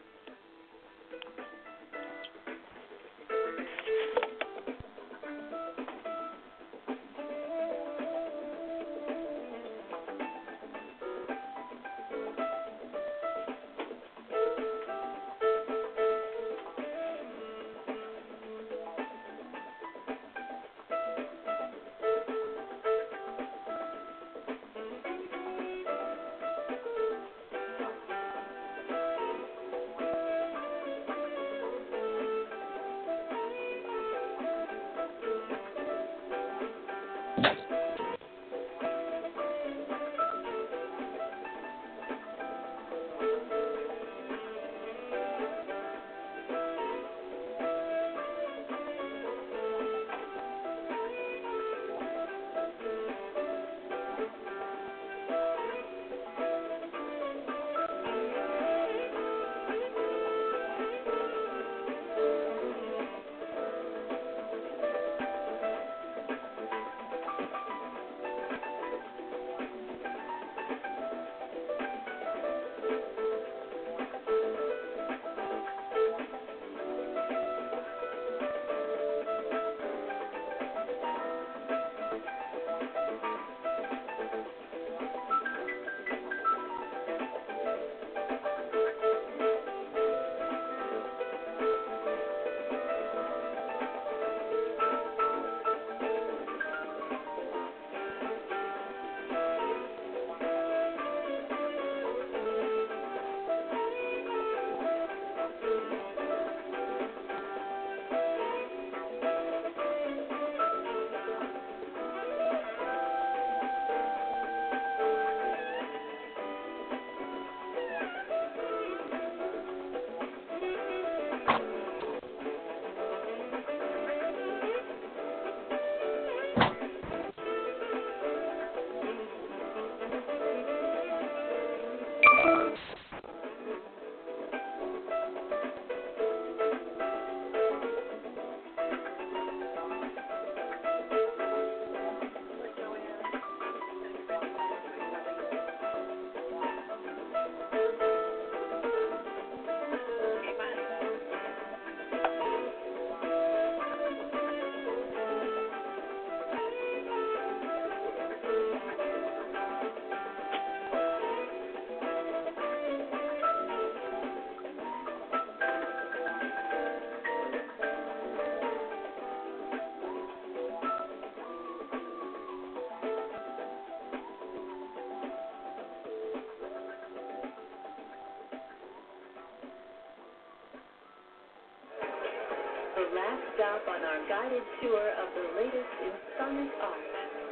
Speaker 6: The last stop on our guided tour of the latest in sonic art.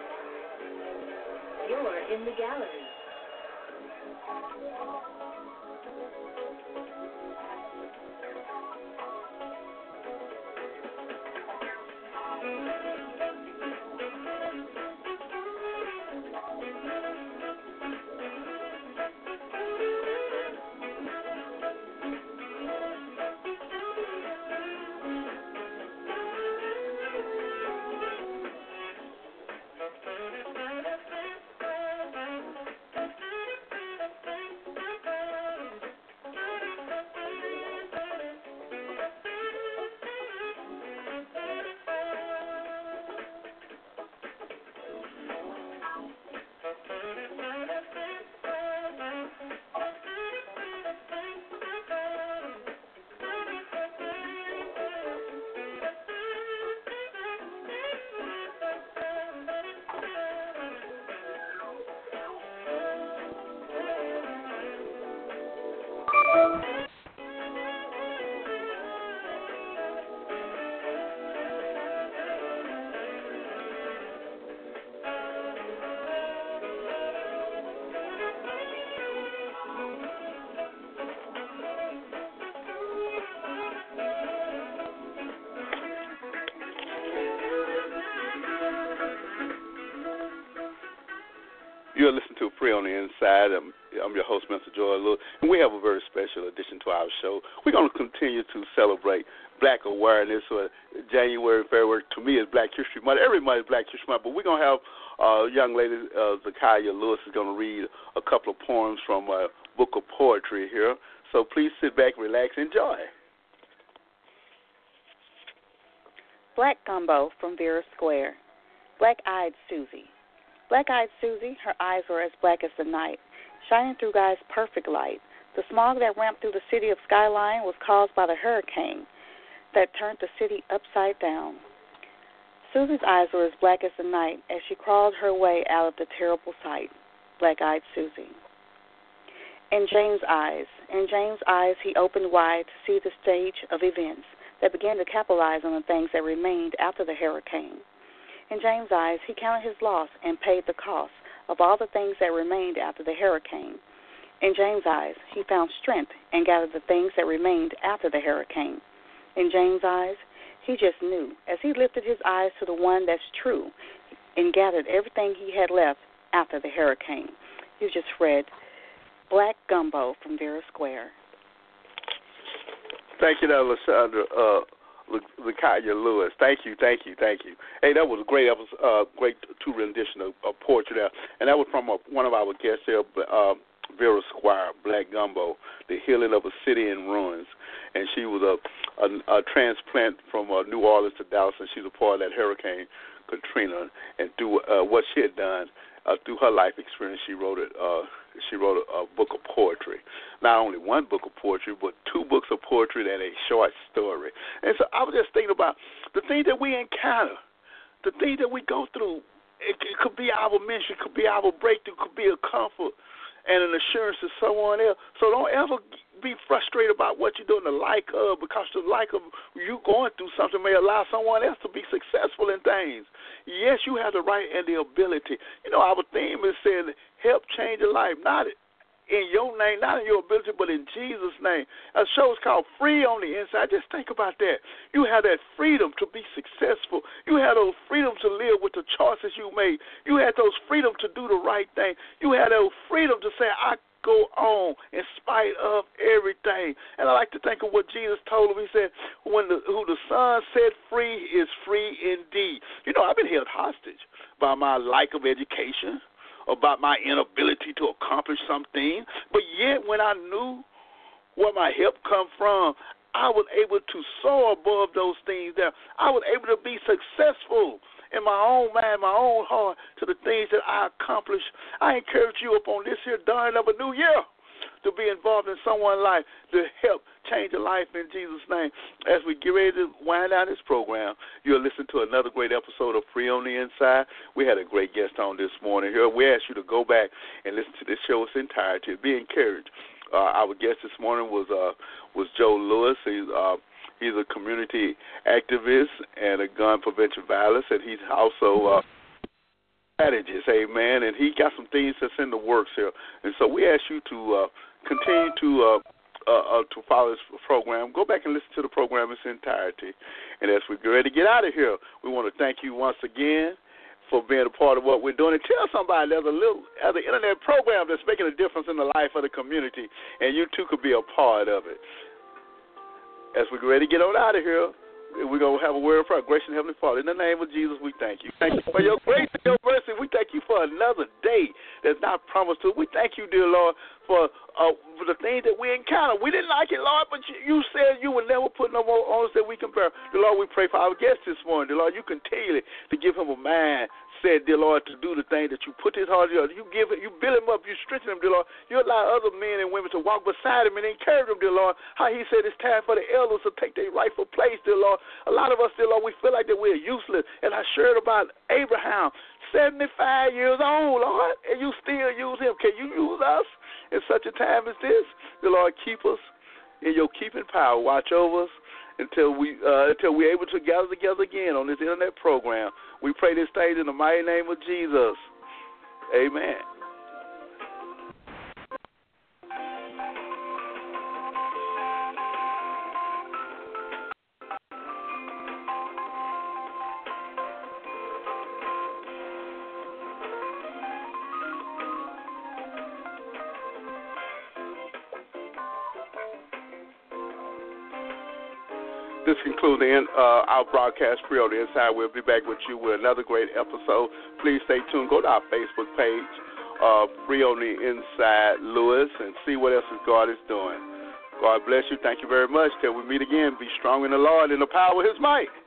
Speaker 6: You're in the gallery.
Speaker 2: to Free on the Inside. I'm, I'm your host, Mister Joy Lewis, and we have a very special addition to our show. We're going to continue to celebrate Black awareness. Uh, January, February, to me, is Black History Month. Every month is Black History Month, but we're going to have a uh, young lady, uh, Zakaya Lewis, is going to read a couple of poems from a book of poetry here. So please sit back, relax, enjoy.
Speaker 7: Black Gumbo from Vera Square. Black-eyed Susie. Black-eyed Susie, her eyes were as black as the night, shining through God's perfect light. The smog that ramped through the city of Skyline was caused by the hurricane that turned the city upside down. Susie's eyes were as black as the night as she crawled her way out of the terrible sight. Black-eyed Susie. In James' eyes, in James' eyes, he opened wide to see the stage of events that began to capitalize on the things that remained after the hurricane. In James' eyes, he counted his loss and paid the cost of all the things that remained after the hurricane. In James' eyes, he found strength and gathered the things that remained after the hurricane. In James' eyes, he just knew, as he lifted his eyes to the one that's true and gathered everything he had left after the hurricane. You just read Black Gumbo from Vera Square.
Speaker 2: Thank you, Lashondra, uh, Zakaya Lewis. Thank you, thank you, thank you. Hey, that was a great episode, uh, great two rendition of, of poetry there, and that was from a, one of our guests here, uh, Vera Square, Black Gumbo, the healing of a city in ruins, and she was a, a, a transplant from uh, New Orleans to Dallas, and she's a part of that Hurricane Katrina, and through uh, what she had done. Uh, through her life experience, she wrote it. Uh, she wrote a, a book of poetry. Not only one book of poetry, but two books of poetry and a short story. And so I was just thinking about the things that we encounter, the things that we go through. It, it could be our ministry, it could be our breakthrough, it could be a comfort and an assurance to someone else. So don't ever be frustrated about what you're doing, the like of, because the like of you going through something may allow someone else to be successful in things. Yes, you have the right and the ability. You know, our theme is saying help change your life, not in your name, not in your ability, but in Jesus' name. A show is called Free on the Inside. Just think about that. You have that freedom to be successful. You have those freedom to live with the choices you made. You had those freedom to do the right thing. You had those freedom to say, I go on in spite of everything. And I like to think of what Jesus told him. He said, when the, who the Son set free is free indeed. You know, I've been held hostage by my lack of education, about my inability to accomplish something. But yet when I knew where my help come from, I was able to soar above those things there. I was able to be successful in my own mind, my own heart, to the things that I accomplished. I encourage you upon this here dawn of a new year to be involved in someone's life, to help change a life in Jesus' name. As we get ready to wind down this program, you'll listen to another great episode of Free on the Inside. We had a great guest on this morning here. We ask you to go back and listen to this show in its entirety. Be encouraged. Uh, our guest this morning was uh, was Joe Lewis. He's uh, he's a community activist and a gun prevention violence, and he's also uh, strategist, amen. And he got some things that's in the works here. And so we ask you to uh, continue to uh, uh, uh, to follow this program. Go back and listen to the program in its entirety. And as we get ready to get out of here, we want to thank you once again for being a part of what we're doing. And tell somebody there's a little other internet program that's making a difference in the life of the community, and you too could be a part of it. As we get ready to get on out of here, we're going to have a word for our gracious Heavenly Father. In the name of Jesus, we thank you. Thank you for your grace and your mercy. We thank you for another day that's not promised to us. We thank you, dear Lord, for, uh, for the things that we encounter. We didn't like it, Lord, but you, you said you would never put no more on us that we compare. Dear Lord, we pray for our guest this morning. Dear Lord, you continue to give him a mind, said, dear Lord, to do the thing that you put his heart in. You give it, you build him up, you strengthen him, dear Lord. You allow other men and women to walk beside him and encourage him, dear Lord. How he said it's time for the elders to take their rightful place, dear Lord. A lot of us, dear Lord, we feel like that we're useless. And I shared about Abraham, seventy-five years old, Lord, and you still use him. Can you use us in such a time as this? Dear Lord, keep us in your keeping power. Watch over us until we uh, until we're able to gather together again on this internet program. We pray this thing in the mighty name of Jesus. Amen. this concludes the, uh, our broadcast, Free on the Inside. We'll be back with you with another great episode. Please stay tuned. Go to our Facebook page, uh, Free on the Inside Lewis, and see what else God is doing. God bless you. Thank you very much. Till we meet again, be strong in the Lord and the power of his might.